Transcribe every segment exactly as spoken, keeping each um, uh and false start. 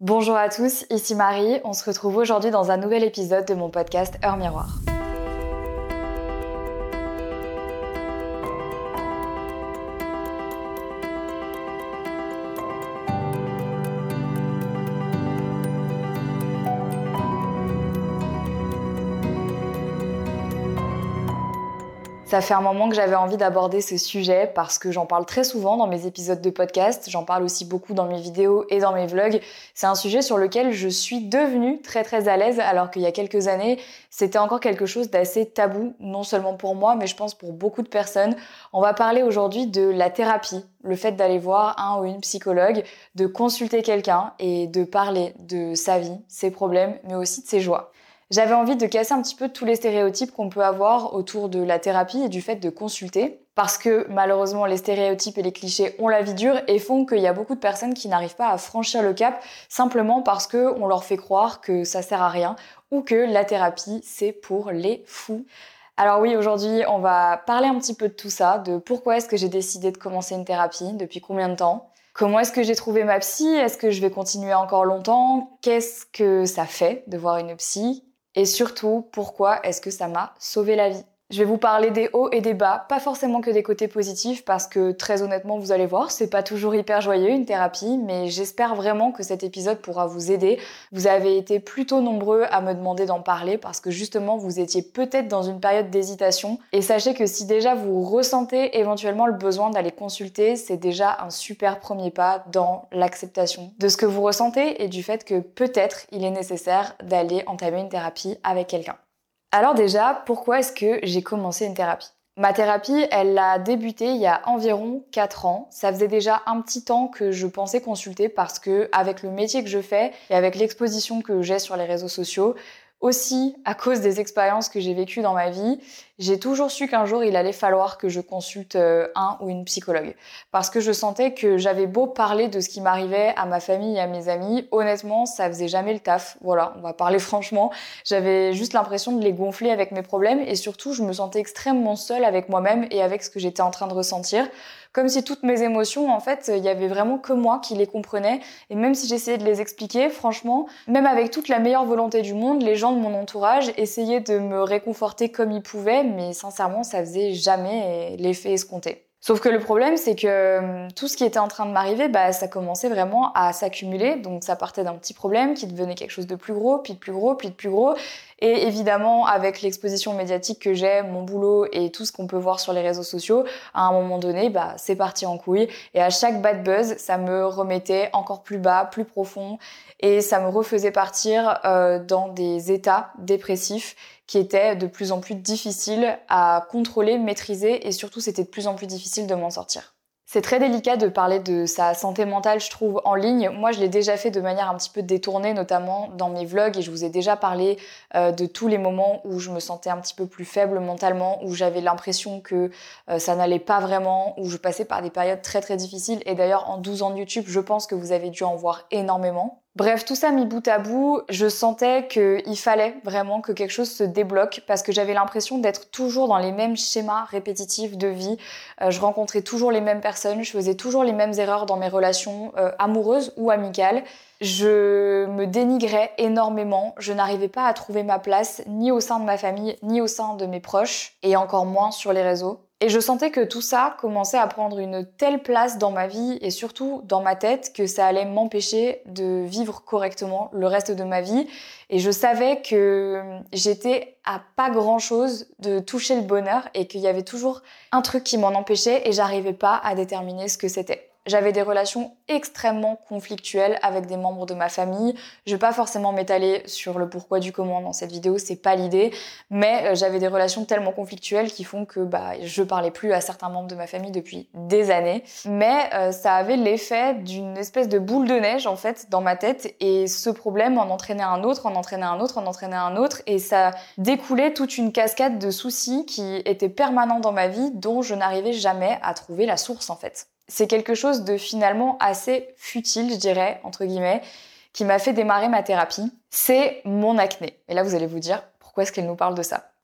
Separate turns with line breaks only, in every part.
Bonjour à tous, ici Marie, on se retrouve aujourd'hui dans un nouvel épisode de mon podcast Heure Miroir. Ça fait un moment que j'avais envie d'aborder ce sujet parce que j'en parle très souvent dans mes épisodes de podcast, j'en parle aussi beaucoup dans mes vidéos et dans mes vlogs. C'est un sujet sur lequel je suis devenue très très à l'aise alors qu'il y a quelques années, c'était encore quelque chose d'assez tabou, non seulement pour moi mais je pense pour beaucoup de personnes. On va parler aujourd'hui de la thérapie, le fait d'aller voir un ou une psychologue, de consulter quelqu'un et de parler de sa vie, ses problèmes mais aussi de ses joies. J'avais envie de casser un petit peu tous les stéréotypes qu'on peut avoir autour de la thérapie et du fait de consulter. Parce que malheureusement, les stéréotypes et les clichés ont la vie dure et font qu'il y a beaucoup de personnes qui n'arrivent pas à franchir le cap simplement parce qu'on leur fait croire que ça sert à rien ou que la thérapie, c'est pour les fous. Alors oui, aujourd'hui, on va parler un petit peu de tout ça, de pourquoi est-ce que j'ai décidé de commencer une thérapie, depuis combien de temps. Comment est-ce que j'ai trouvé ma psy? Est-ce que je vais continuer encore longtemps? Qu'est-ce que ça fait de voir une psy? Et surtout, pourquoi est-ce que ça m'a sauvé la vie? Je vais vous parler des hauts et des bas, pas forcément que des côtés positifs, parce que très honnêtement, vous allez voir, c'est pas toujours hyper joyeux une thérapie, mais j'espère vraiment que cet épisode pourra vous aider. Vous avez été plutôt nombreux à me demander d'en parler, parce que justement, vous étiez peut-être dans une période d'hésitation. Et sachez que si déjà vous ressentez éventuellement le besoin d'aller consulter, c'est déjà un super premier pas dans l'acceptation de ce que vous ressentez et du fait que peut-être il est nécessaire d'aller entamer une thérapie avec quelqu'un. Alors déjà, pourquoi est-ce que j'ai commencé une thérapie? Ma thérapie, elle a débuté il y a environ quatre ans. Ça faisait déjà un petit temps que je pensais consulter parce que avec le métier que je fais et avec l'exposition que j'ai sur les réseaux sociaux, aussi à cause des expériences que j'ai vécues dans ma vie, j'ai toujours su qu'un jour il allait falloir que je consulte un ou une psychologue. Parce que je sentais que j'avais beau parler de ce qui m'arrivait à ma famille et à mes amis, honnêtement, ça faisait jamais le taf. Voilà, on va parler franchement. J'avais juste l'impression de les gonfler avec mes problèmes et surtout, je me sentais extrêmement seule avec moi-même et avec ce que j'étais en train de ressentir. Comme si toutes mes émotions, en fait, il y avait vraiment que moi qui les comprenais. Et même si j'essayais de les expliquer, franchement, même avec toute la meilleure volonté du monde, les gens de mon entourage essayaient de me réconforter comme ils pouvaient, mais sincèrement, ça faisait jamais l'effet escompté. Sauf que le problème, c'est que tout ce qui était en train de m'arriver, bah, ça commençait vraiment à s'accumuler. Donc ça partait d'un petit problème qui devenait quelque chose de plus gros, puis de plus gros, puis de plus gros. Et évidemment, avec l'exposition médiatique que j'ai, mon boulot et tout ce qu'on peut voir sur les réseaux sociaux, à un moment donné, bah, c'est parti en couille. Et à chaque bad buzz, ça me remettait encore plus bas, plus profond. Et ça me refaisait partir euh, dans des états dépressifs qui étaient de plus en plus difficiles à contrôler, maîtriser, et surtout c'était de plus en plus difficile de m'en sortir. C'est très délicat de parler de sa santé mentale, je trouve, en ligne. Moi, je l'ai déjà fait de manière un petit peu détournée, notamment dans mes vlogs, et je vous ai déjà parlé euh, de tous les moments où je me sentais un petit peu plus faible mentalement, où j'avais l'impression que euh, ça n'allait pas vraiment, où je passais par des périodes très très difficiles. Et d'ailleurs, en douze ans de YouTube, je pense que vous avez dû en voir énormément. Bref, tout ça mis bout à bout, je sentais qu'il fallait vraiment que quelque chose se débloque parce que j'avais l'impression d'être toujours dans les mêmes schémas répétitifs de vie. Euh, je rencontrais toujours les mêmes personnes, je faisais toujours les mêmes erreurs dans mes relations euh, amoureuses ou amicales. Je me dénigrais énormément, je n'arrivais pas à trouver ma place ni au sein de ma famille, ni au sein de mes proches, et encore moins sur les réseaux. Et je sentais que tout ça commençait à prendre une telle place dans ma vie et surtout dans ma tête que ça allait m'empêcher de vivre correctement le reste de ma vie. Et je savais que j'étais à pas grand-chose de toucher le bonheur et qu'il y avait toujours un truc qui m'en empêchait et j'arrivais pas à déterminer ce que c'était. J'avais des relations extrêmement conflictuelles avec des membres de ma famille. Je vais pas forcément m'étaler sur le pourquoi du comment dans cette vidéo, c'est pas l'idée. Mais euh, j'avais des relations tellement conflictuelles qui font que bah je parlais plus à certains membres de ma famille depuis des années. Mais euh, ça avait l'effet d'une espèce de boule de neige en fait dans ma tête. Et ce problème en entraînait un autre, en entraînait un autre, en entraînait un autre. Et ça découlait toute une cascade de soucis qui étaient permanents dans ma vie dont je n'arrivais jamais à trouver la source en fait. C'est quelque chose de finalement assez futile, je dirais, entre guillemets, qui m'a fait démarrer ma thérapie. C'est mon acné. Et là, vous allez vous dire, pourquoi est-ce qu'elle nous parle de ça ?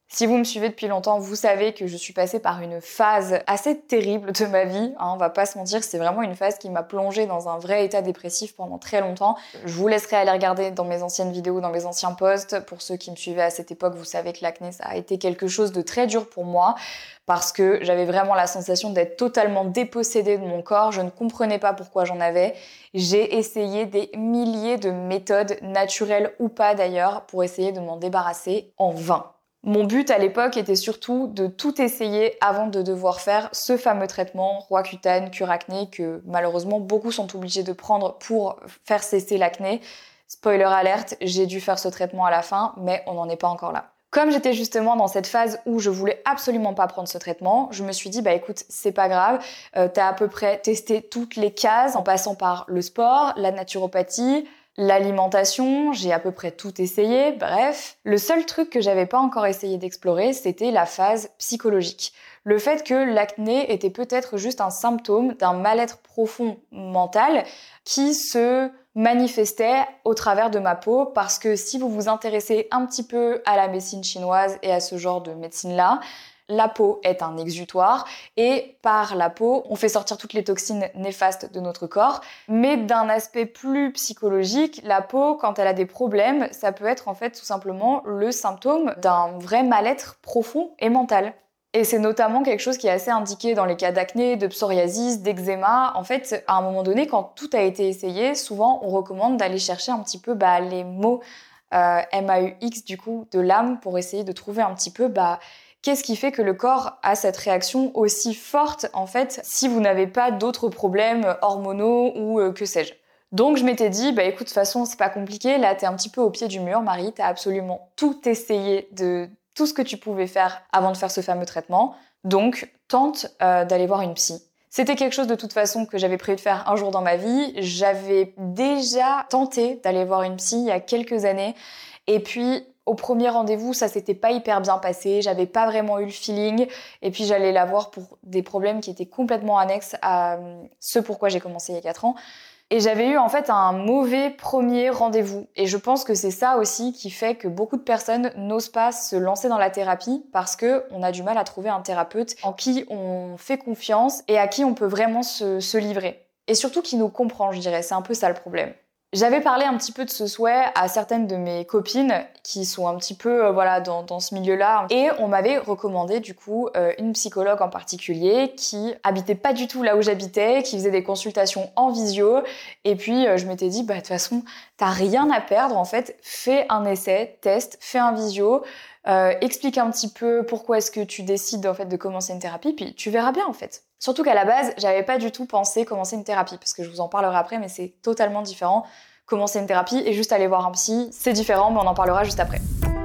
Si vous me suivez depuis longtemps, vous savez que je suis passée par une phase assez terrible de ma vie. Hein, on va pas se mentir, c'est vraiment une phase qui m'a plongée dans un vrai état dépressif pendant très longtemps. Je vous laisserai aller regarder dans mes anciennes vidéos, dans mes anciens posts. Pour ceux qui me suivaient à cette époque, vous savez que l'acné, ça a été quelque chose de très dur pour moi parce que j'avais vraiment la sensation d'être totalement dépossédée de mon corps. Je ne comprenais pas pourquoi j'en avais. J'ai essayé des milliers de méthodes, naturelles ou pas d'ailleurs, pour essayer de m'en débarrasser en vain. Mon but à l'époque était surtout de tout essayer avant de devoir faire ce fameux traitement Roaccutane cure acné que malheureusement beaucoup sont obligés de prendre pour faire cesser l'acné. Spoiler alerte, j'ai dû faire ce traitement à la fin, mais on n'en est pas encore là. Comme j'étais justement dans cette phase où je voulais absolument pas prendre ce traitement, je me suis dit bah écoute, c'est pas grave, euh, t'as à peu près testé toutes les cases en passant par le sport, la naturopathie, l'alimentation, j'ai à peu près tout essayé, bref. Le seul truc que j'avais pas encore essayé d'explorer, c'était la phase psychologique. Le fait que l'acné était peut-être juste un symptôme d'un mal-être profond mental qui se manifestait au travers de ma peau parce que si vous vous intéressez un petit peu à la médecine chinoise et à ce genre de médecine-là, la peau est un exutoire et par la peau, on fait sortir toutes les toxines néfastes de notre corps. Mais d'un aspect plus psychologique, la peau, quand elle a des problèmes, ça peut être en fait tout simplement le symptôme d'un vrai mal-être profond et mental. Et c'est notamment quelque chose qui est assez indiqué dans les cas d'acné, de psoriasis, d'eczéma. En fait, à un moment donné, quand tout a été essayé, souvent on recommande d'aller chercher un petit peu bah, les mots euh, M A U X du coup de l'âme pour essayer de trouver un petit peu bah, qu'est-ce qui fait que le corps a cette réaction aussi forte, en fait, si vous n'avez pas d'autres problèmes hormonaux ou euh, que sais-je. Donc je m'étais dit, bah écoute, de toute façon, c'est pas compliqué, là t'es un petit peu au pied du mur, Marie, t'as absolument tout essayé de tout ce que tu pouvais faire avant de faire ce fameux traitement, donc tente euh, d'aller voir une psy. C'était quelque chose de toute façon que j'avais prévu de faire un jour dans ma vie, j'avais déjà tenté d'aller voir une psy il y a quelques années, et puis au premier rendez-vous, ça s'était pas hyper bien passé, j'avais pas vraiment eu le feeling, et puis j'allais la voir pour des problèmes qui étaient complètement annexes à ce pourquoi j'ai commencé il y a quatre ans. Et j'avais eu en fait un mauvais premier rendez-vous. Et je pense que c'est ça aussi qui fait que beaucoup de personnes n'osent pas se lancer dans la thérapie parce que on a du mal à trouver un thérapeute en qui on fait confiance et à qui on peut vraiment se, se livrer. Et surtout qui nous comprend, je dirais. C'est un peu ça le problème. J'avais parlé un petit peu de ce souhait à certaines de mes copines qui sont un petit peu euh, voilà dans, dans ce milieu-là et on m'avait recommandé du coup euh, une psychologue en particulier qui habitait pas du tout là où j'habitais, qui faisait des consultations en visio et puis euh, je m'étais dit bah de toute façon t'as rien à perdre en fait, fais un essai, teste, fais un visio, euh, explique un petit peu pourquoi est-ce que tu décides en fait de commencer une thérapie puis tu verras bien en fait. Surtout qu'à la base, j'avais pas du tout pensé commencer une thérapie, parce que je vous en parlerai après, mais c'est totalement différent. Commencer une thérapie et juste aller voir un psy, c'est différent, mais on en parlera juste après.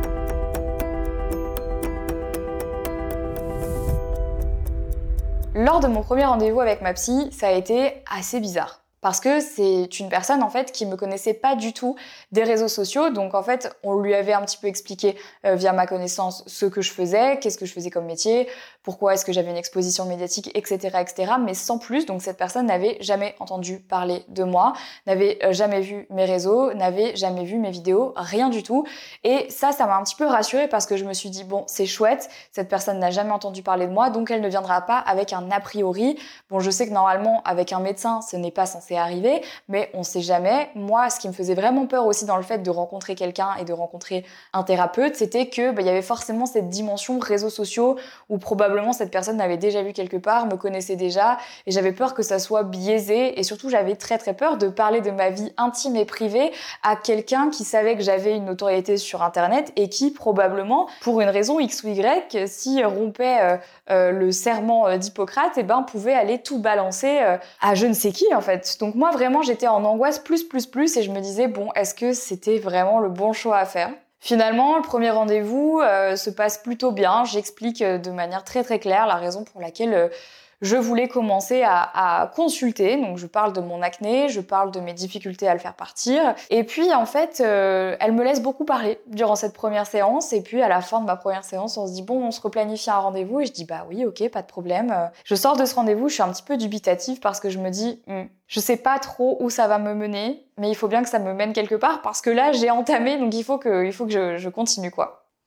Lors de mon premier rendez-vous avec ma psy, ça a été assez bizarre. Parce que c'est une personne en fait qui me connaissait pas du tout des réseaux sociaux, donc en fait on lui avait un petit peu expliqué euh, via ma connaissance ce que je faisais, qu'est-ce que je faisais comme métier, pourquoi est-ce que j'avais une exposition médiatique, et cetera, et cetera. Mais sans plus, donc cette personne n'avait jamais entendu parler de moi, n'avait euh, jamais vu mes réseaux, n'avait jamais vu mes vidéos, rien du tout. Et ça, ça m'a un petit peu rassurée parce que je me suis dit bon, c'est chouette, cette personne n'a jamais entendu parler de moi, donc elle ne viendra pas avec un a priori. Bon, je sais que normalement avec un médecin, ce n'est pas censé arriver, mais on sait jamais. Moi, ce qui me faisait vraiment peur aussi dans le fait de rencontrer quelqu'un et de rencontrer un thérapeute, c'était que bah, y avait forcément cette dimension réseaux sociaux où probablement cette personne m'avait déjà vu quelque part, me connaissait déjà, et j'avais peur que ça soit biaisé, et surtout j'avais très très peur de parler de ma vie intime et privée à quelqu'un qui savait que j'avais une notoriété sur internet et qui probablement, pour une raison X ou Y, si rompait euh, euh, le serment d'Hippocrate, et ben pouvait aller tout balancer euh, à je ne sais qui en fait. Donc moi vraiment j'étais en angoisse plus plus plus et je me disais bon est-ce que c'était vraiment le bon choix à faire ? Finalement, le premier rendez-vous euh, se passe plutôt bien. J'explique euh, de manière très très claire la raison pour laquelle euh, je voulais commencer à, à consulter. Donc je parle de mon acné, je parle de mes difficultés à le faire partir. Et puis en fait, euh, elle me laisse beaucoup parler durant cette première séance. Et puis à la fin de ma première séance, on se dit bon, on se replanifie un rendez-vous. Et je dis bah oui, ok, pas de problème. Je sors de ce rendez-vous, je suis un petit peu dubitative parce que je me dis hm, je sais pas trop où ça va me mener, mais il faut bien que ça me mène quelque part parce que là j'ai entamé, donc il faut que, il faut que je, je continue quoi.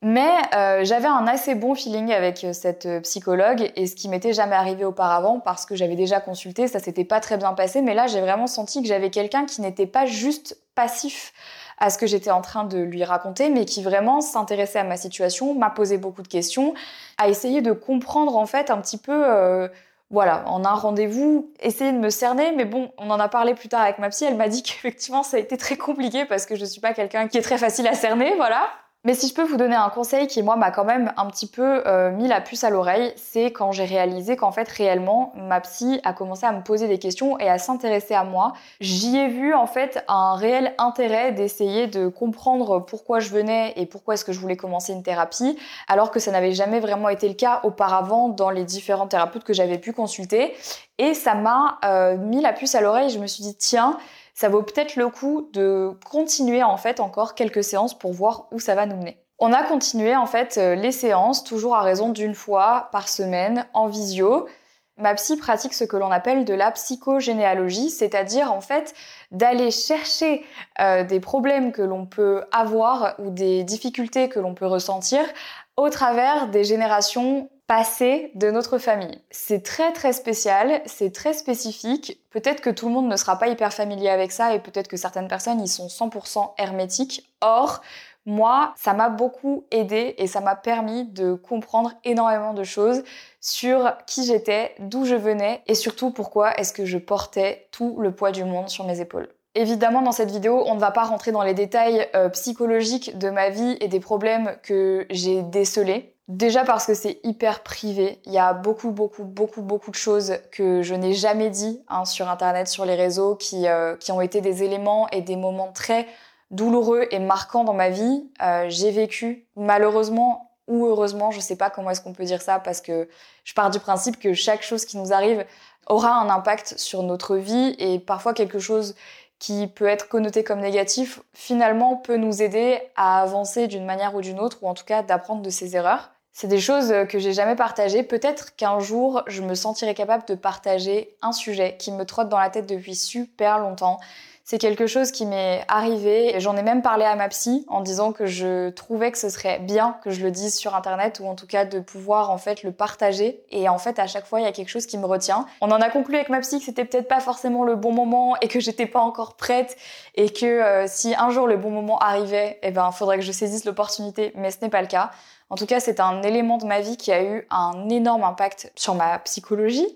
Mais euh, j'avais un assez bon feeling avec cette psychologue et ce qui m'était jamais arrivé auparavant parce que j'avais déjà consulté, ça s'était pas très bien passé. Mais là, j'ai vraiment senti que j'avais quelqu'un qui n'était pas juste passif à ce que j'étais en train de lui raconter, mais qui vraiment s'intéressait à ma situation, m'a posé beaucoup de questions, a essayé de comprendre en fait un petit peu... Euh, Voilà, en un rendez-vous, essayer de me cerner, mais bon, on en a parlé plus tard avec ma psy, elle m'a dit qu'effectivement ça a été très compliqué parce que je suis pas quelqu'un qui est très facile à cerner, voilà. Mais si je peux vous donner un conseil qui, moi, m'a quand même un petit peu euh, mis la puce à l'oreille, c'est quand j'ai réalisé qu'en fait, réellement, ma psy a commencé à me poser des questions et à s'intéresser à moi. J'y ai vu, en fait, un réel intérêt d'essayer de comprendre pourquoi je venais et pourquoi est-ce que je voulais commencer une thérapie, alors que ça n'avait jamais vraiment été le cas auparavant dans les différents thérapeutes que j'avais pu consulter. Et ça m'a euh, mis la puce à l'oreille. Je me suis dit, tiens, ça vaut peut-être le coup de continuer en fait encore quelques séances pour voir où ça va nous mener. On a continué en fait les séances, toujours à raison d'une fois par semaine en visio. Ma psy pratique ce que l'on appelle de la psychogénéalogie, c'est-à-dire en fait d'aller chercher euh, des problèmes que l'on peut avoir ou des difficultés que l'on peut ressentir au travers des générations passées de notre famille. C'est très très spécial, c'est très spécifique. Peut-être que tout le monde ne sera pas hyper familier avec ça et peut-être que certaines personnes y sont cent pour cent hermétiques. Or, moi, ça m'a beaucoup aidé et ça m'a permis de comprendre énormément de choses sur qui j'étais, d'où je venais et surtout pourquoi est-ce que je portais tout le poids du monde sur mes épaules. Évidemment, dans cette vidéo, on ne va pas rentrer dans les détails euh, psychologiques de ma vie et des problèmes que j'ai décelés. Déjà parce que c'est hyper privé. Il y a beaucoup, beaucoup, beaucoup, beaucoup de choses que je n'ai jamais dit hein, sur Internet, sur les réseaux, qui, euh, qui ont été des éléments et des moments très douloureux et marquants dans ma vie. Euh, j'ai vécu, malheureusement ou heureusement, je sais pas comment est-ce qu'on peut dire ça, parce que je pars du principe que chaque chose qui nous arrive aura un impact sur notre vie et parfois quelque chose qui peut être connoté comme négatif, finalement peut nous aider à avancer d'une manière ou d'une autre, ou en tout cas d'apprendre de ses erreurs. C'est des choses que j'ai jamais partagées. Peut-être qu'un jour, je me sentirai capable de partager un sujet qui me trotte dans la tête depuis super longtemps. C'est quelque chose qui m'est arrivé et j'en ai même parlé à ma psy en disant que je trouvais que ce serait bien que je le dise sur Internet ou en tout cas de pouvoir en fait le partager. Et en fait, à chaque fois, il y a quelque chose qui me retient. On en a conclu avec ma psy que c'était peut-être pas forcément le bon moment et que j'étais pas encore prête et que euh, si un jour le bon moment arrivait, eh ben, faudrait que je saisisse l'opportunité, mais ce n'est pas le cas. En tout cas, c'est un élément de ma vie qui a eu un énorme impact sur ma psychologie,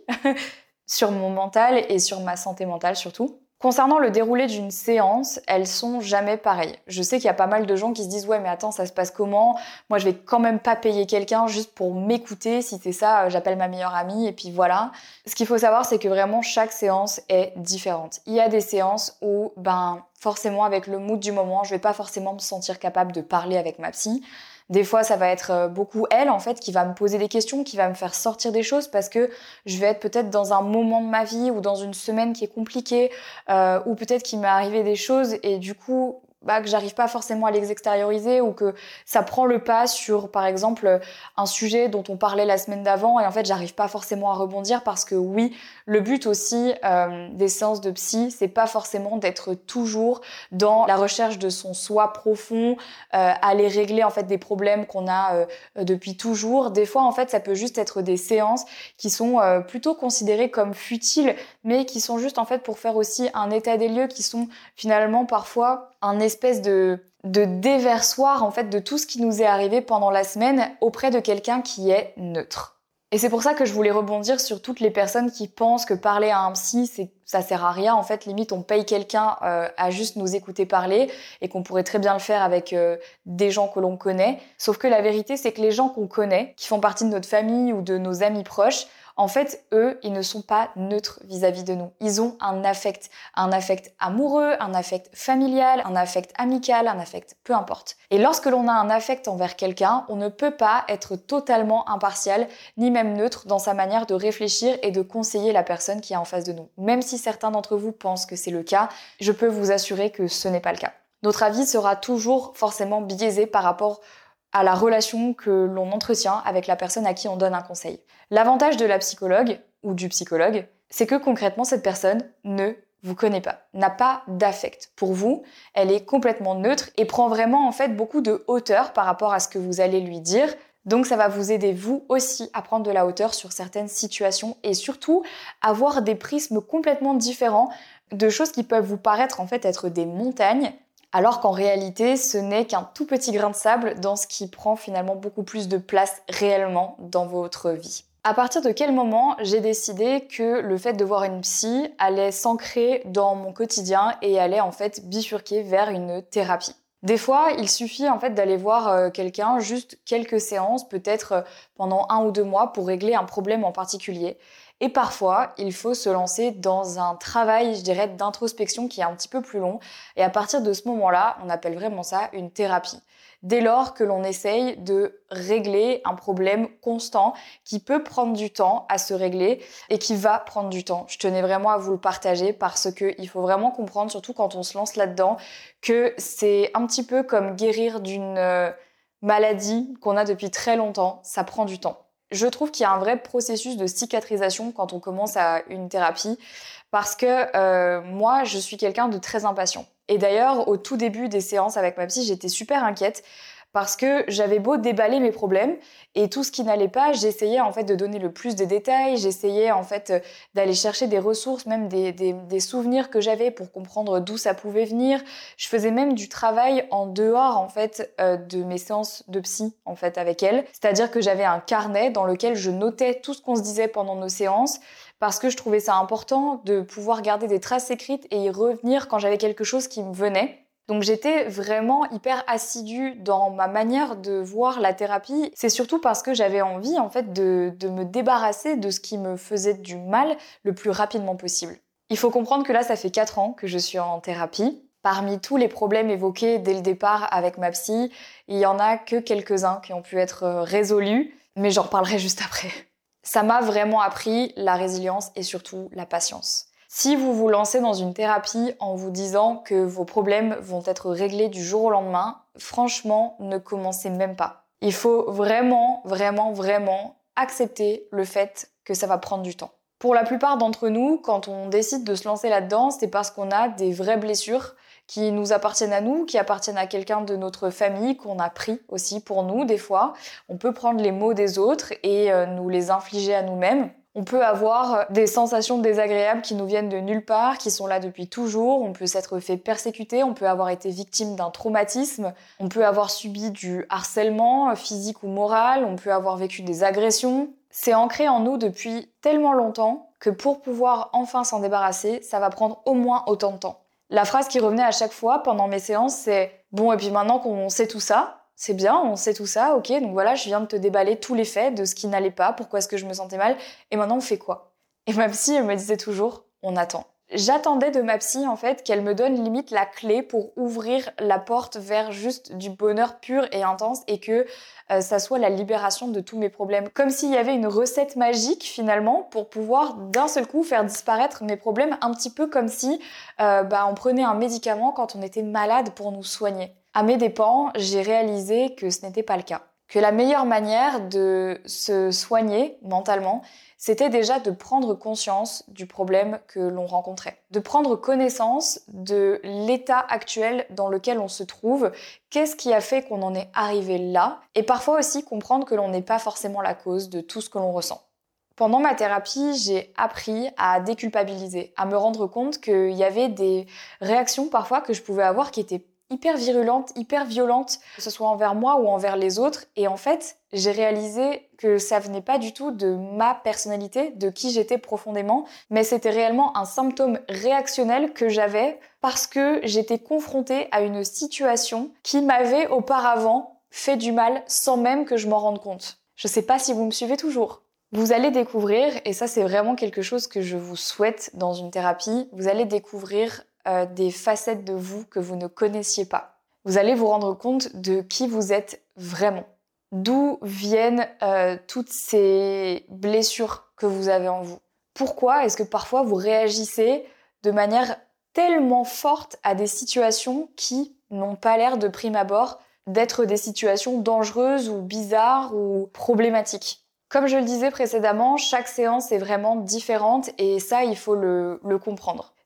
sur mon mental et sur ma santé mentale surtout. Concernant le déroulé d'une séance, elles sont jamais pareilles. Je sais qu'il y a pas mal de gens qui se disent « Ouais, mais attends, ça se passe comment ? Moi, je vais quand même pas payer quelqu'un juste pour m'écouter. Si c'est ça, j'appelle ma meilleure amie et puis voilà. » Ce qu'il faut savoir, c'est que vraiment, chaque séance est différente. Il y a des séances où, ben, forcément, avec le mood du moment, je vais pas forcément me sentir capable de parler avec ma psy. Des fois, ça va être beaucoup elle, en fait, qui va me poser des questions, qui va me faire sortir des choses parce que je vais être peut-être dans un moment de ma vie ou dans une semaine qui est compliquée euh, ou peut-être qu'il m'est arrivé des choses et du coup, bah, que j'arrive pas forcément à les extérioriser ou que ça prend le pas sur, par exemple, un sujet dont on parlait la semaine d'avant et en fait, j'arrive pas forcément à rebondir parce que oui, le but aussi euh, des séances de psy, c'est pas forcément d'être toujours dans la recherche de son soi profond, euh, aller régler en fait des problèmes qu'on a euh, depuis toujours. Des fois, en fait, ça peut juste être des séances qui sont euh, plutôt considérées comme futiles, mais qui sont juste en fait pour faire aussi un état des lieux, qui sont finalement parfois un espèce de, de déversoir en fait de tout ce qui nous est arrivé pendant la semaine auprès de quelqu'un qui est neutre. Et c'est pour ça que je voulais rebondir sur toutes les personnes qui pensent que parler à un psy, c'est, ça sert à rien. En fait, limite, on paye quelqu'un euh, à juste nous écouter parler et qu'on pourrait très bien le faire avec euh, des gens que l'on connaît. Sauf que la vérité, c'est que les gens qu'on connaît, qui font partie de notre famille ou de nos amis proches, en fait, eux, ils ne sont pas neutres vis-à-vis de nous. Ils ont un affect, un affect amoureux, un affect familial, un affect amical, un affect, peu importe. Et lorsque l'on a un affect envers quelqu'un, on ne peut pas être totalement impartial, ni même neutre dans sa manière de réfléchir et de conseiller la personne qui est en face de nous. Même si certains d'entre vous pensent que c'est le cas, je peux vous assurer que ce n'est pas le cas. Notre avis sera toujours forcément biaisé par rapport à la relation que l'on entretient avec la personne à qui on donne un conseil. L'avantage de la psychologue ou du psychologue, c'est que concrètement cette personne ne vous connaît pas, n'a pas d'affect pour vous, elle est complètement neutre et prend vraiment en fait beaucoup de hauteur par rapport à ce que vous allez lui dire. Donc ça va vous aider vous aussi à prendre de la hauteur sur certaines situations et surtout avoir des prismes complètement différents de choses qui peuvent vous paraître en fait être des montagnes, alors qu'en réalité ce n'est qu'un tout petit grain de sable dans ce qui prend finalement beaucoup plus de place réellement dans votre vie. À partir de quel moment j'ai décidé que le fait de voir une psy allait s'ancrer dans mon quotidien et allait en fait bifurquer vers une thérapie. Des fois, il suffit en fait d'aller voir quelqu'un, juste quelques séances, peut-être pendant un ou deux mois pour régler un problème en particulier. Et parfois, il faut se lancer dans un travail, je dirais, d'introspection qui est un petit peu plus long. Et à partir de ce moment-là, on appelle vraiment ça une thérapie. Dès lors que l'on essaye de régler un problème constant qui peut prendre du temps à se régler et qui va prendre du temps. Je tenais vraiment à vous le partager parce qu'il faut vraiment comprendre, surtout quand on se lance là-dedans, que c'est un petit peu comme guérir d'une maladie qu'on a depuis très longtemps. Ça prend du temps. Je trouve qu'il y a un vrai processus de cicatrisation quand on commence à une thérapie parce que euh, moi, je suis quelqu'un de très impatient. Et d'ailleurs, au tout début des séances avec ma psy, j'étais super inquiète parce que j'avais beau déballer mes problèmes et tout ce qui n'allait pas, j'essayais en fait de donner le plus de détails, j'essayais en fait d'aller chercher des ressources, même des, des, des souvenirs que j'avais pour comprendre d'où ça pouvait venir. Je faisais même du travail en dehors en fait euh, de mes séances de psy en fait avec elle, c'est-à-dire que j'avais un carnet dans lequel je notais tout ce qu'on se disait pendant nos séances parce que je trouvais ça important de pouvoir garder des traces écrites et y revenir quand j'avais quelque chose qui me venait. Donc j'étais vraiment hyper assidue dans ma manière de voir la thérapie. C'est surtout parce que j'avais envie en fait de, de me débarrasser de ce qui me faisait du mal le plus rapidement possible. Il faut comprendre que là, ça fait quatre ans que je suis en thérapie. Parmi tous les problèmes évoqués dès le départ avec ma psy, il y en a que quelques-uns qui ont pu être résolus, mais j'en reparlerai juste après. Ça m'a vraiment appris la résilience et surtout la patience. Si vous vous lancez dans une thérapie en vous disant que vos problèmes vont être réglés du jour au lendemain, franchement, ne commencez même pas. Il faut vraiment, vraiment, vraiment accepter le fait que ça va prendre du temps. Pour la plupart d'entre nous, quand on décide de se lancer là-dedans, c'est parce qu'on a des vraies blessures qui nous appartiennent à nous, qui appartiennent à quelqu'un de notre famille, qu'on a pris aussi pour nous des fois. On peut prendre les maux des autres et euh, nous les infliger à nous-mêmes. On peut avoir des sensations désagréables qui nous viennent de nulle part, qui sont là depuis toujours. On peut s'être fait persécuter, on peut avoir été victime d'un traumatisme, on peut avoir subi du harcèlement physique ou moral, on peut avoir vécu des agressions. C'est ancré en nous depuis tellement longtemps que pour pouvoir enfin s'en débarrasser, ça va prendre au moins autant de temps. La phrase qui revenait à chaque fois pendant mes séances, c'est « Bon, et puis maintenant qu'on sait tout ça, c'est bien, on sait tout ça, ok, donc voilà, je viens de te déballer tous les faits de ce qui n'allait pas, pourquoi est-ce que je me sentais mal, et maintenant on fait quoi ?» Et ma psy, elle me disait toujours « On attend ». J'attendais de ma psy, en fait, qu'elle me donne limite la clé pour ouvrir la porte vers juste du bonheur pur et intense et que euh, ça soit la libération de tous mes problèmes. Comme s'il y avait une recette magique, finalement, pour pouvoir d'un seul coup faire disparaître mes problèmes, un petit peu comme si euh, bah, on prenait un médicament quand on était malade pour nous soigner. À mes dépens, j'ai réalisé que ce n'était pas le cas. Que la meilleure manière de se soigner mentalement, c'était déjà de prendre conscience du problème que l'on rencontrait. De prendre connaissance de l'état actuel dans lequel on se trouve, qu'est-ce qui a fait qu'on en est arrivé là, et parfois aussi comprendre que l'on n'est pas forcément la cause de tout ce que l'on ressent. Pendant ma thérapie, j'ai appris à déculpabiliser, à me rendre compte qu'il y avait des réactions parfois que je pouvais avoir qui étaient hyper virulente, hyper violente, que ce soit envers moi ou envers les autres. Et en fait, j'ai réalisé que ça venait pas du tout de ma personnalité, de qui j'étais profondément, mais c'était réellement un symptôme réactionnel que j'avais parce que j'étais confrontée à une situation qui m'avait auparavant fait du mal sans même que je m'en rende compte. Je sais pas si vous me suivez toujours. Vous allez découvrir, et ça c'est vraiment quelque chose que je vous souhaite dans une thérapie, vous allez découvrir Euh, des facettes de vous que vous ne connaissiez pas. Vous allez vous rendre compte de qui vous êtes vraiment. D'où viennent euh, toutes ces blessures que vous avez en vous. Pourquoi est-ce que parfois vous réagissez de manière tellement forte à des situations qui n'ont pas l'air de prime abord d'être des situations dangereuses ou bizarres ou problématiques? Comme je le disais précédemment, chaque séance est vraiment différente et ça, il faut le, le comprendre.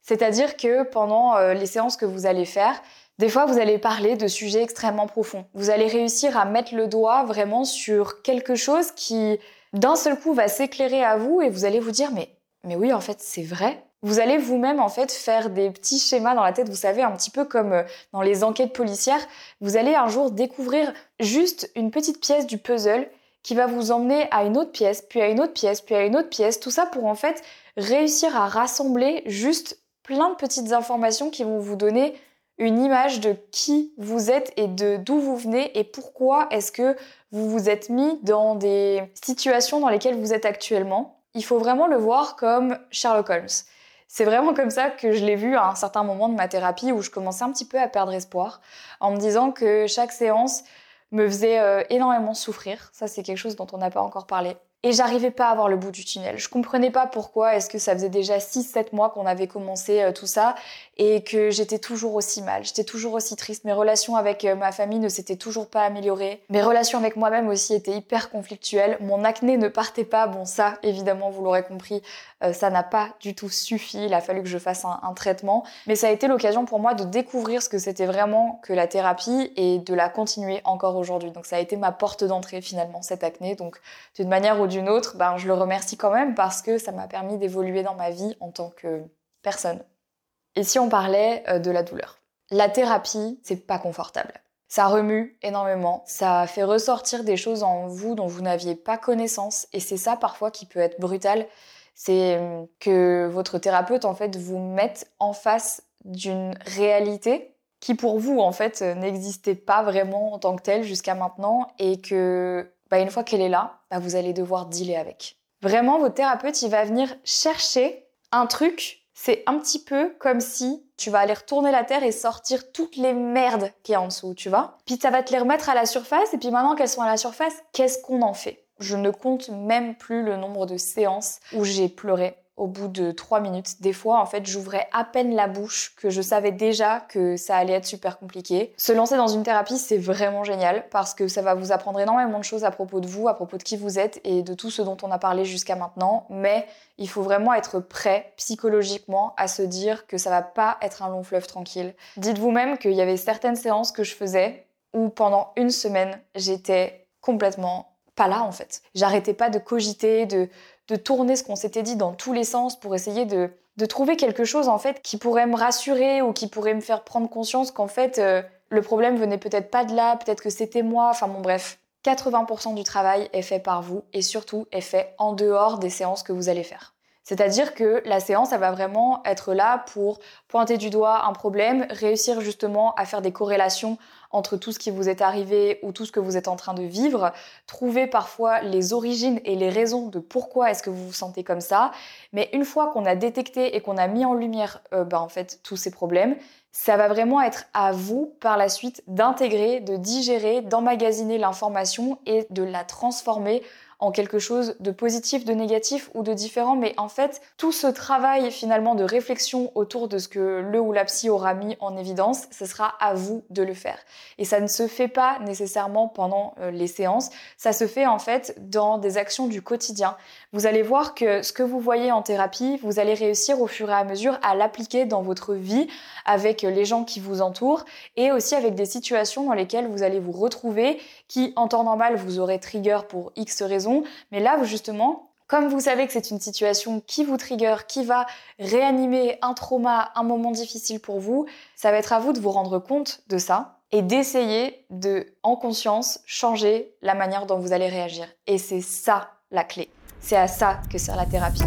C'est-à-dire que pendant euh, les séances que vous allez faire, des fois, vous allez parler de sujets extrêmement profonds. Vous allez réussir à mettre le doigt vraiment sur quelque chose qui, d'un seul coup, va s'éclairer à vous et vous allez vous dire « mais, mais oui, en fait, c'est vrai ». Vous allez vous-même en fait faire des petits schémas dans la tête, vous savez, un petit peu comme dans les enquêtes policières. Vous allez un jour découvrir juste une petite pièce du puzzle qui va vous emmener à une autre pièce, puis à une autre pièce, puis à une autre pièce. Tout ça pour en fait réussir à rassembler juste plein de petites informations qui vont vous donner une image de qui vous êtes et de d'où vous venez et pourquoi est-ce que vous vous êtes mis dans des situations dans lesquelles vous êtes actuellement. Il faut vraiment le voir comme Sherlock Holmes. C'est vraiment comme ça que je l'ai vu à un certain moment de ma thérapie où je commençais un petit peu à perdre espoir en me disant que chaque séance me faisait euh, énormément souffrir. Ça, c'est quelque chose dont on n'a pas encore parlé. Et j'arrivais pas à voir le bout du tunnel. Je comprenais pas pourquoi est-ce que ça faisait déjà six sept mois qu'on avait commencé euh, tout ça et que j'étais toujours aussi mal, j'étais toujours aussi triste. Mes relations avec euh, ma famille ne s'étaient toujours pas améliorées. Mes relations avec moi-même aussi étaient hyper conflictuelles. Mon acné ne partait pas. Bon, ça, évidemment, vous l'aurez compris, euh, ça n'a pas du tout suffi. Il a fallu que je fasse un, un traitement. Mais ça a été l'occasion pour moi de découvrir ce que c'était vraiment que la thérapie et de la continuer encore aujourd'hui. Donc ça a été ma porte d'entrée finalement, cette acné. Donc d'une manière ou d'une autre, ben, je le remercie quand même parce que ça m'a permis d'évoluer dans ma vie en tant que personne. Et si on parlait euh, de la douleur? La thérapie, c'est pas confortable. Ça remue énormément, ça fait ressortir des choses en vous dont vous n'aviez pas connaissance et c'est ça parfois qui peut être brutal, c'est que votre thérapeute en fait vous mette en face d'une réalité qui pour vous en fait n'existait pas vraiment en tant que telle jusqu'à maintenant et que bah, une fois qu'elle est là, bah, vous allez devoir dealer avec. Vraiment, votre thérapeute, il va venir chercher un truc, c'est un petit peu comme si tu vas aller retourner la terre et sortir toutes les merdes qu'il y a en dessous, tu vois. Puis ça va te les remettre à la surface, et puis maintenant qu'elles sont à la surface, qu'est-ce qu'on en fait? Je ne compte même plus le nombre de séances où j'ai pleuré au bout de trois minutes. Des fois, en fait, j'ouvrais à peine la bouche, que je savais déjà que ça allait être super compliqué. Se lancer dans une thérapie, c'est vraiment génial parce que ça va vous apprendre énormément de choses à propos de vous, à propos de qui vous êtes et de tout ce dont on a parlé jusqu'à maintenant. Mais il faut vraiment être prêt psychologiquement à se dire que ça va pas être un long fleuve tranquille. Dites vous-même qu'il y avait certaines séances que je faisais où pendant une semaine, j'étais complètement pas là en fait. J'arrêtais pas de cogiter, de de tourner ce qu'on s'était dit dans tous les sens pour essayer de, de trouver quelque chose en fait qui pourrait me rassurer ou qui pourrait me faire prendre conscience qu'en fait euh, le problème venait peut-être pas de là, peut-être que c'était moi, enfin bon bref. quatre-vingts pour cent du travail est fait par vous et surtout est fait en dehors des séances que vous allez faire. C'est-à-dire que la séance, elle va vraiment être là pour pointer du doigt un problème, réussir justement à faire des corrélations entre tout ce qui vous est arrivé ou tout ce que vous êtes en train de vivre, trouver parfois les origines et les raisons de pourquoi est-ce que vous vous sentez comme ça. Mais une fois qu'on a détecté et qu'on a mis en lumière euh, bah, en fait, tous ces problèmes, ça va vraiment être à vous par la suite d'intégrer, de digérer, d'emmagasiner l'information et de la transformer en quelque chose de positif, de négatif ou de différent. Mais en fait, tout ce travail finalement de réflexion autour de ce que le ou la psy aura mis en évidence, ce sera à vous de le faire. Et ça ne se fait pas nécessairement pendant euh, les séances, ça se fait en fait dans des actions du quotidien. Vous allez voir que ce que vous voyez en thérapie, vous allez réussir au fur et à mesure à l'appliquer dans votre vie avec les gens qui vous entourent et aussi avec des situations dans lesquelles vous allez vous retrouver qui, en temps normal, vous aurez trigger pour X raisons. Mais là, justement, comme vous savez que c'est une situation qui vous trigger, qui va réanimer un trauma, un moment difficile pour vous, ça va être à vous de vous rendre compte de ça et d'essayer de, en conscience, changer la manière dont vous allez réagir. Et c'est ça la clé. C'est à ça que sert la thérapie.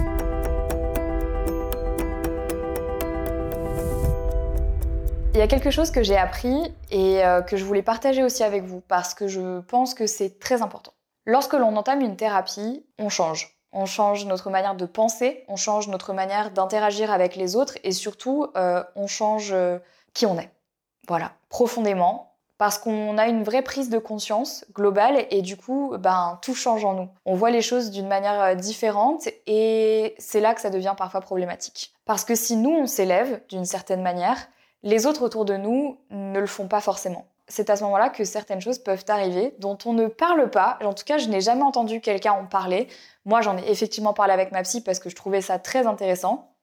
Il y a quelque chose que j'ai appris et euh, que je voulais partager aussi avec vous parce que je pense que c'est très important. Lorsque l'on entame une thérapie, on change. On change notre manière de penser, on change notre manière d'interagir avec les autres et surtout, euh, on change euh, qui on est. Voilà, profondément, parce qu'on a une vraie prise de conscience globale et du coup, ben, tout change en nous. On voit les choses d'une manière différente et c'est là que ça devient parfois problématique. Parce que si nous, on s'élève d'une certaine manière, les autres autour de nous ne le font pas forcément. C'est à ce moment-là que certaines choses peuvent arriver dont on ne parle pas. En tout cas, je n'ai jamais entendu quelqu'un en parler. Moi, j'en ai effectivement parlé avec ma psy parce que je trouvais ça très intéressant.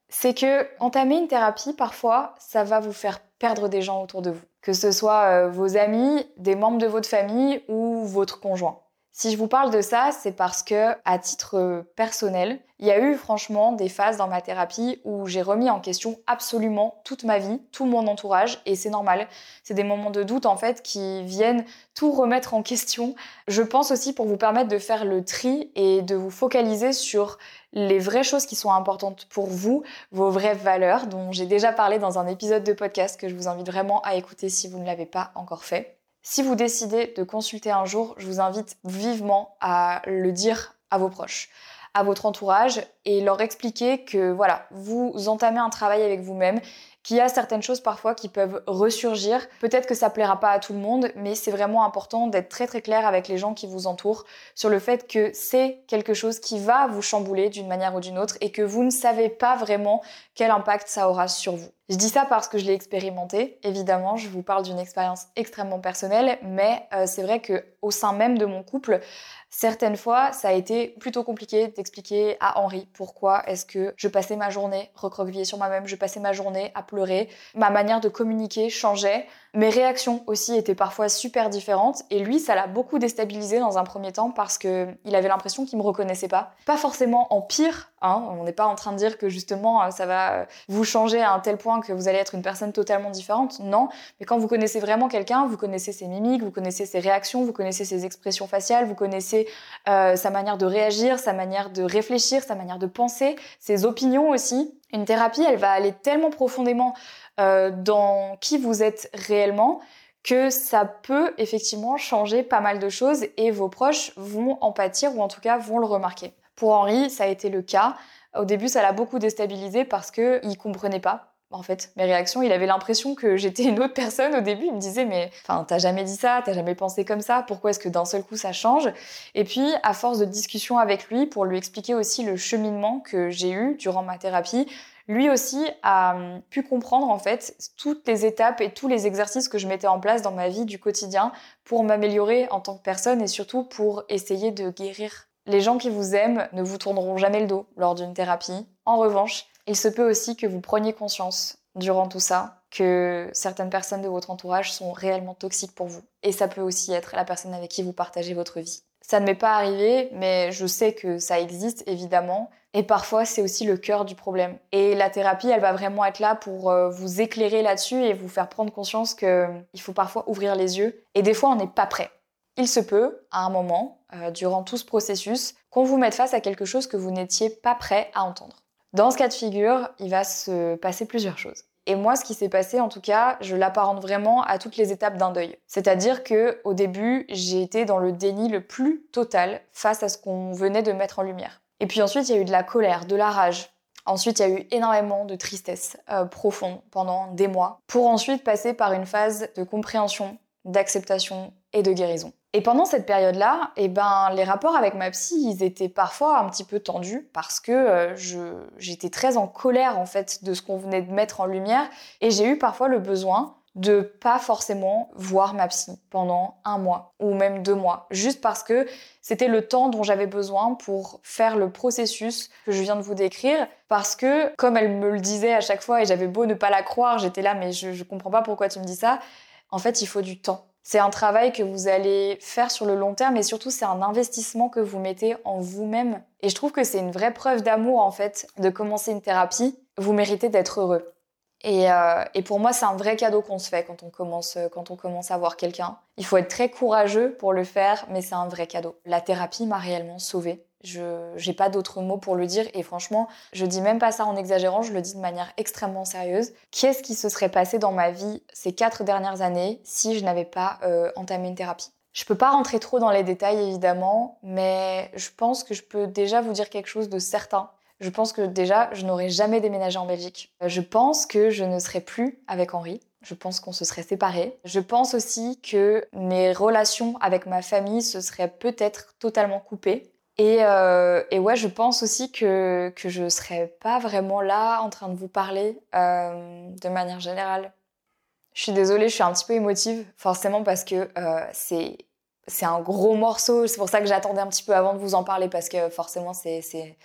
c'est que entamer une thérapie, parfois, ça va vous faire perdre des gens autour de vous. Que ce soit euh, vos amis, des membres de votre famille ou votre conjoint. Si je vous parle de ça, c'est parce que, à titre personnel, il y a eu franchement des phases dans ma thérapie où j'ai remis en question absolument toute ma vie, tout mon entourage, et c'est normal. C'est des moments de doute en fait qui viennent tout remettre en question. Je pense aussi pour vous permettre de faire le tri et de vous focaliser sur les vraies choses qui sont importantes pour vous, vos vraies valeurs, dont j'ai déjà parlé dans un épisode de podcast que je vous invite vraiment à écouter si vous ne l'avez pas encore fait. Si vous décidez de consulter un jour, je vous invite vivement à le dire à vos proches, à votre entourage et leur expliquer que voilà, vous entamez un travail avec vous-même, qu'il y a certaines choses parfois qui peuvent ressurgir. Peut-être que ça plaira pas à tout le monde, mais c'est vraiment important d'être très très clair avec les gens qui vous entourent sur le fait que c'est quelque chose qui va vous chambouler d'une manière ou d'une autre et que vous ne savez pas vraiment quel impact ça aura sur vous. Je dis ça parce que je l'ai expérimenté. Évidemment, je vous parle d'une expérience extrêmement personnelle, mais euh, c'est vrai qu'au sein même de mon couple, certaines fois, ça a été plutôt compliqué d'expliquer à Henri pourquoi est-ce que je passais ma journée recroquevillée sur moi-même, je passais ma journée à pleurer. Ma manière de communiquer changeait. Mes réactions aussi étaient parfois super différentes et lui, ça l'a beaucoup déstabilisé dans un premier temps parce qu'il avait l'impression qu'il me reconnaissait pas. Pas forcément en pire, hein, on n'est pas en train de dire que justement ça va vous changer à un tel point que vous allez être une personne totalement différente, non. Mais quand vous connaissez vraiment quelqu'un, vous connaissez ses mimiques, vous connaissez ses réactions, vous connaissez ses expressions faciales, vous connaissez euh, sa manière de réagir, sa manière de réfléchir, sa manière de penser, ses opinions aussi. Une thérapie, elle va aller tellement profondément euh, dans qui vous êtes réellement que ça peut effectivement changer pas mal de choses et vos proches vont en pâtir ou en tout cas vont le remarquer. Pour Henri, ça a été le cas. Au début, ça l'a beaucoup déstabilisé parce qu'il comprenait pas. En fait, mes réactions, il avait l'impression que j'étais une autre personne au début. Il me disait, mais enfin, t'as jamais dit ça, t'as jamais pensé comme ça, pourquoi est-ce que d'un seul coup ça change? Et puis, à force de discussion avec lui, pour lui expliquer aussi le cheminement que j'ai eu durant ma thérapie, lui aussi a pu comprendre en fait toutes les étapes et tous les exercices que je mettais en place dans ma vie du quotidien pour m'améliorer en tant que personne et surtout pour essayer de guérir. Les gens qui vous aiment ne vous tourneront jamais le dos lors d'une thérapie. En revanche, il se peut aussi que vous preniez conscience durant tout ça que certaines personnes de votre entourage sont réellement toxiques pour vous. Et ça peut aussi être la personne avec qui vous partagez votre vie. Ça ne m'est pas arrivé, mais je sais que ça existe évidemment. Et parfois, c'est aussi le cœur du problème. Et la thérapie, elle va vraiment être là pour euh, vous éclairer là-dessus et vous faire prendre conscience qu'il faut parfois ouvrir les yeux. Et des fois, on n'est pas prêt. Il se peut, à un moment, euh, durant tout ce processus, qu'on vous mette face à quelque chose que vous n'étiez pas prêt à entendre. Dans ce cas de figure, il va se passer plusieurs choses. Et moi, ce qui s'est passé, en tout cas, je l'apparente vraiment à toutes les étapes d'un deuil. C'est-à-dire que, au début, j'ai été dans le déni le plus total face à ce qu'on venait de mettre en lumière. Et puis ensuite, il y a eu de la colère, de la rage. Ensuite, il y a eu énormément de tristesse euh, profonde pendant des mois, pour ensuite passer par une phase de compréhension, d'acceptation et de guérison. Et pendant cette période-là, eh ben, les rapports avec ma psy, ils étaient parfois un petit peu tendus parce que euh, je, j'étais très en colère en fait de ce qu'on venait de mettre en lumière et j'ai eu parfois le besoin de pas forcément voir ma psy pendant un mois ou même deux mois, juste parce que c'était le temps dont j'avais besoin pour faire le processus que je viens de vous décrire, parce que comme elle me le disait à chaque fois et j'avais beau ne pas la croire, j'étais là mais je, je comprends pas pourquoi tu me dis ça, en fait il faut du temps. C'est un travail que vous allez faire sur le long terme et surtout c'est un investissement que vous mettez en vous-même. Et je trouve que c'est une vraie preuve d'amour en fait de commencer une thérapie. Vous méritez d'être heureux. Et, euh, et pour moi c'est un vrai cadeau qu'on se fait quand on commence, quand on commence à voir quelqu'un. Il faut être très courageux pour le faire, mais c'est un vrai cadeau. La thérapie m'a réellement sauvée. Je j'ai pas d'autres mots pour le dire et franchement, je dis même pas ça en exagérant, je le dis de manière extrêmement sérieuse. Qu'est-ce qui se serait passé dans ma vie ces quatre dernières années si je n'avais pas euh, entamé une thérapie? Je peux pas rentrer trop dans les détails évidemment, mais je pense que je peux déjà vous dire quelque chose de certain. Je pense que déjà, je n'aurais jamais déménagé en Belgique. Je pense que je ne serais plus avec Henri. Je pense qu'on se serait séparés. Je pense aussi que mes relations avec ma famille se seraient peut-être totalement coupées. Et, euh, et ouais, je pense aussi que, que je serais pas vraiment là en train de vous parler euh, de manière générale. Je suis désolée, je suis un petit peu émotive, forcément parce que euh, c'est, c'est un gros morceau. C'est pour ça que j'attendais un petit peu avant de vous en parler parce que forcément c'est, c'est,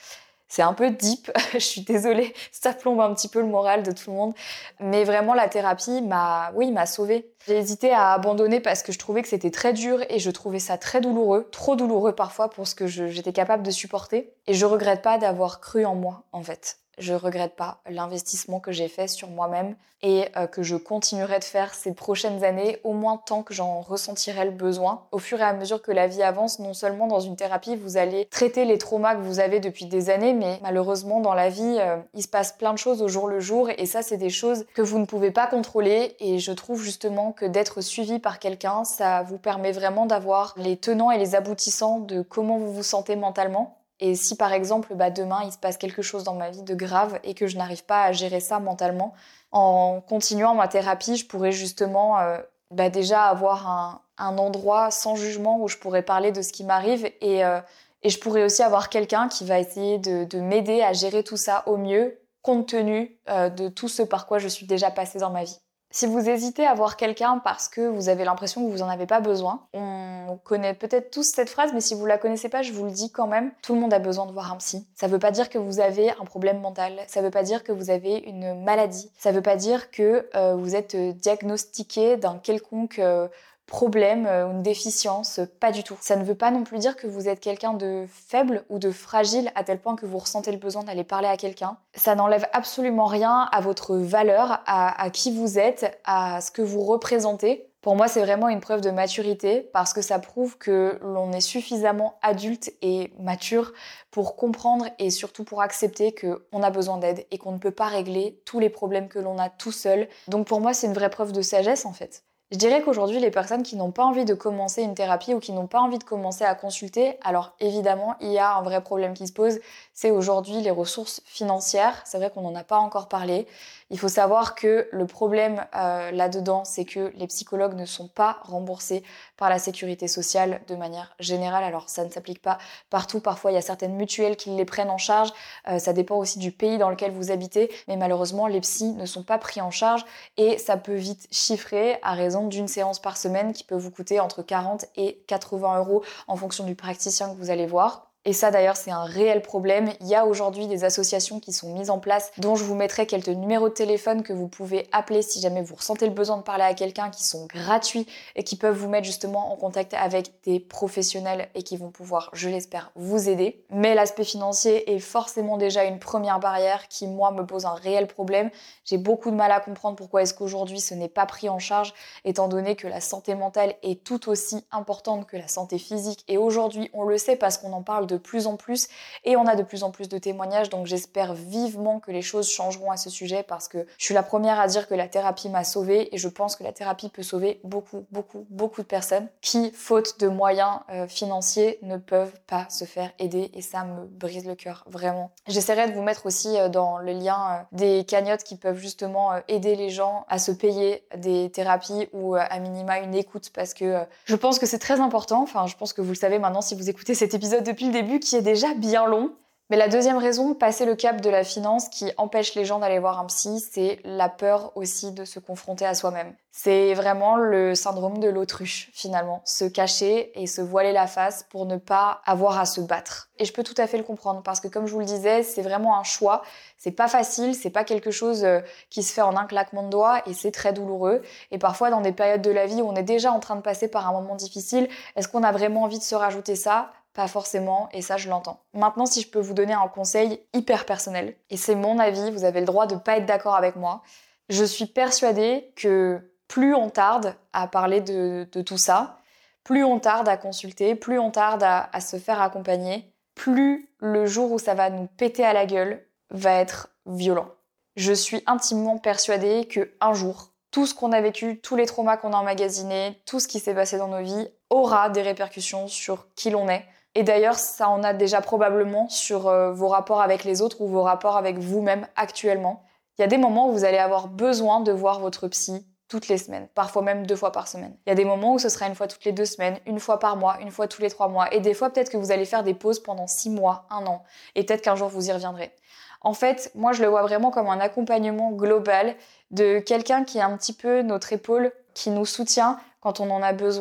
C'est un peu deep, je suis désolée, ça plombe un petit peu le moral de tout le monde. Mais vraiment, la thérapie m'a, oui, m'a sauvée. J'ai hésité à abandonner parce que je trouvais que c'était très dur et je trouvais ça très douloureux, trop douloureux parfois pour ce que je, j'étais capable de supporter. Et je regrette pas d'avoir cru en moi, en fait. Je regrette pas l'investissement que j'ai fait sur moi-même et euh, que je continuerai de faire ces prochaines années, au moins tant que j'en ressentirai le besoin. Au fur et à mesure que la vie avance, non seulement dans une thérapie, vous allez traiter les traumas que vous avez depuis des années, mais malheureusement dans la vie, euh, il se passe plein de choses au jour le jour et ça, c'est des choses que vous ne pouvez pas contrôler et je trouve justement que d'être suivi par quelqu'un, ça vous permet vraiment d'avoir les tenants et les aboutissants de comment vous vous sentez mentalement. Et si par exemple, bah, demain, il se passe quelque chose dans ma vie de grave et que je n'arrive pas à gérer ça mentalement, en continuant ma thérapie, je pourrais justement euh, bah, déjà avoir un, un endroit sans jugement où je pourrais parler de ce qui m'arrive et, euh, et je pourrais aussi avoir quelqu'un qui va essayer de, de m'aider à gérer tout ça au mieux, compte tenu euh, de tout ce par quoi je suis déjà passée dans ma vie. Si vous hésitez à voir quelqu'un parce que vous avez l'impression que vous en avez pas besoin, on connaît peut-être tous cette phrase, mais si vous la connaissez pas, je vous le dis quand même, tout le monde a besoin de voir un psy. Ça veut pas dire que vous avez un problème mental, ça veut pas dire que vous avez une maladie, ça veut pas dire que euh, vous êtes diagnostiqué d'un quelconque euh, problème ou une déficience, pas du tout. Ça ne veut pas non plus dire que vous êtes quelqu'un de faible ou de fragile à tel point que vous ressentez le besoin d'aller parler à quelqu'un. Ça n'enlève absolument rien à votre valeur, à, à qui vous êtes, à ce que vous représentez. Pour moi, c'est vraiment une preuve de maturité parce que ça prouve que l'on est suffisamment adulte et mature pour comprendre et surtout pour accepter qu'on a besoin d'aide et qu'on ne peut pas régler tous les problèmes que l'on a tout seul. Donc pour moi, c'est une vraie preuve de sagesse en fait. Je dirais qu'aujourd'hui, les personnes qui n'ont pas envie de commencer une thérapie ou qui n'ont pas envie de commencer à consulter, alors évidemment, il y a un vrai problème qui se pose, c'est aujourd'hui les ressources financières. C'est vrai qu'on n'en a pas encore parlé. Il faut savoir que le problème euh, là-dedans, c'est que les psychologues ne sont pas remboursés par la sécurité sociale de manière générale. Alors ça ne s'applique pas partout. Parfois, il y a certaines mutuelles qui les prennent en charge. Euh, ça dépend aussi du pays dans lequel vous habitez. Mais malheureusement, les psys ne sont pas pris en charge et ça peut vite chiffrer à raison d'une séance par semaine qui peut vous coûter entre quarante et quatre-vingts euros en fonction du praticien que vous allez voir. Et ça d'ailleurs c'est un réel problème. Il y a aujourd'hui des associations qui sont mises en place dont je vous mettrai quelques numéros de téléphone que vous pouvez appeler si jamais vous ressentez le besoin de parler à quelqu'un, qui sont gratuits et qui peuvent vous mettre justement en contact avec des professionnels et qui vont pouvoir, je l'espère, vous aider. Mais l'aspect financier est forcément déjà une première barrière qui moi me pose un réel problème. J'ai beaucoup de mal à comprendre pourquoi est-ce qu'aujourd'hui ce n'est pas pris en charge étant donné que la santé mentale est tout aussi importante que la santé physique et aujourd'hui on le sait parce qu'on en parle de plus en plus et on a de plus en plus de témoignages, donc j'espère vivement que les choses changeront à ce sujet parce que je suis la première à dire que la thérapie m'a sauvée et je pense que la thérapie peut sauver beaucoup, beaucoup, beaucoup de personnes qui, faute de moyens euh, financiers, ne peuvent pas se faire aider et ça me brise le cœur, vraiment. J'essaierai de vous mettre aussi euh, dans le lien euh, des cagnottes qui peuvent justement euh, aider les gens à se payer des thérapies ou euh, à minima une écoute parce que euh, je pense que c'est très important, enfin je pense que vous le savez maintenant si vous écoutez cet épisode depuis le début qui est déjà bien long. Mais la deuxième raison, passer le cap de la finance qui empêche les gens d'aller voir un psy, c'est la peur aussi de se confronter à soi-même. C'est vraiment le syndrome de l'autruche finalement, se cacher et se voiler la face pour ne pas avoir à se battre. Et je peux tout à fait le comprendre parce que comme je vous le disais, c'est vraiment un choix, c'est pas facile, c'est pas quelque chose qui se fait en un claquement de doigts et c'est très douloureux. Et parfois dans des périodes de la vie où on est déjà en train de passer par un moment difficile, est-ce qu'on a vraiment envie de se rajouter ça ? Pas forcément, et ça je l'entends. Maintenant, si je peux vous donner un conseil hyper personnel, et c'est mon avis, vous avez le droit de pas être d'accord avec moi, je suis persuadée que plus on tarde à parler de, de tout ça, plus on tarde à consulter, plus on tarde à, à se faire accompagner, plus le jour où ça va nous péter à la gueule va être violent. Je suis intimement persuadée qu'un jour, tout ce qu'on a vécu, tous les traumas qu'on a emmagasinés, tout ce qui s'est passé dans nos vies aura des répercussions sur qui l'on est. Et d'ailleurs, ça en a déjà probablement sur euh, vos rapports avec les autres ou vos rapports avec vous-même actuellement. Il y a des moments où vous allez avoir besoin de voir votre psy toutes les semaines, parfois même deux fois par semaine. Il y a des moments où ce sera une fois toutes les deux semaines, une fois par mois, une fois tous les trois mois. Et des fois, peut-être que vous allez faire des pauses pendant six mois, un an. Et peut-être qu'un jour, vous y reviendrez. En fait, moi, je le vois vraiment comme un accompagnement global de quelqu'un qui est un petit peu notre épaule, qui nous soutient quand on en a besoin,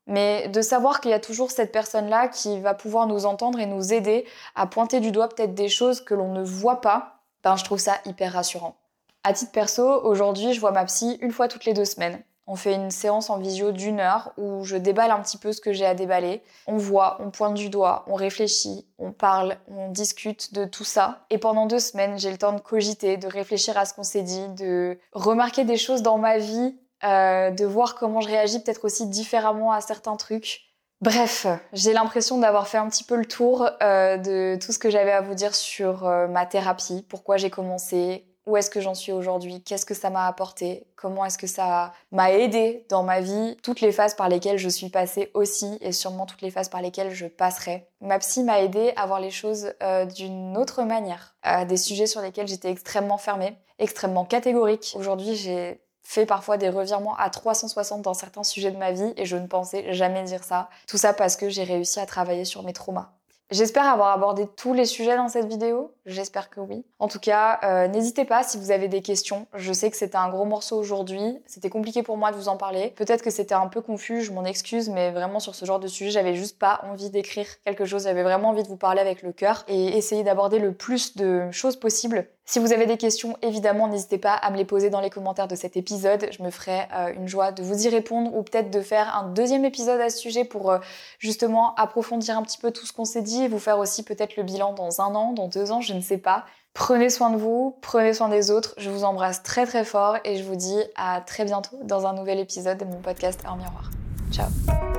Mais de savoir qu'il y a toujours cette personne-là qui va pouvoir nous entendre et nous aider à pointer du doigt peut-être des choses que l'on ne voit pas, ben je trouve ça hyper rassurant. À titre perso, aujourd'hui, je vois ma psy une fois toutes les deux semaines. On fait une séance en visio d'une heure où je déballe un petit peu ce que j'ai à déballer. On voit, on pointe du doigt, on réfléchit, on parle, on discute de tout ça. Et pendant deux semaines, j'ai le temps de cogiter, de réfléchir à ce qu'on s'est dit, de remarquer des choses dans ma vie, euh, de voir comment je réagis peut-être aussi différemment à certains trucs. Bref, j'ai l'impression d'avoir fait un petit peu le tour euh, de tout ce que j'avais à vous dire sur euh, ma thérapie, pourquoi j'ai commencé, où est-ce que j'en suis aujourd'hui, qu'est-ce que ça m'a apporté, comment est-ce que ça m'a aidé dans ma vie, toutes les phases par lesquelles je suis passée aussi et sûrement toutes les phases par lesquelles je passerai. Ma psy m'a aidé à voir les choses euh, d'une autre manière, euh, des sujets sur lesquels j'étais extrêmement fermée, extrêmement catégorique. Aujourd'hui, j'ai fait parfois des revirements à trois cent soixante dans certains sujets de ma vie et je ne pensais jamais dire ça. Tout ça parce que j'ai réussi à travailler sur mes traumas. J'espère avoir abordé tous les sujets dans cette vidéo, j'espère que oui. En tout cas, euh, n'hésitez pas si vous avez des questions. Je sais que c'était un gros morceau aujourd'hui, c'était compliqué pour moi de vous en parler. Peut-être que c'était un peu confus, je m'en excuse, mais vraiment sur ce genre de sujet, j'avais juste pas envie d'écrire quelque chose. J'avais vraiment envie de vous parler avec le cœur et essayer d'aborder le plus de choses possibles. Si vous avez des questions, évidemment, n'hésitez pas à me les poser dans les commentaires de cet épisode. Je me ferai euh, une joie de vous y répondre ou peut-être de faire un deuxième épisode à ce sujet pour euh, justement approfondir un petit peu tout ce qu'on s'est dit et vous faire aussi peut-être le bilan dans un an, dans deux ans, je ne sais pas. Prenez soin de vous, prenez soin des autres. Je vous embrasse très très fort et je vous dis à très bientôt dans un nouvel épisode de mon podcast Hors Miroir. Ciao.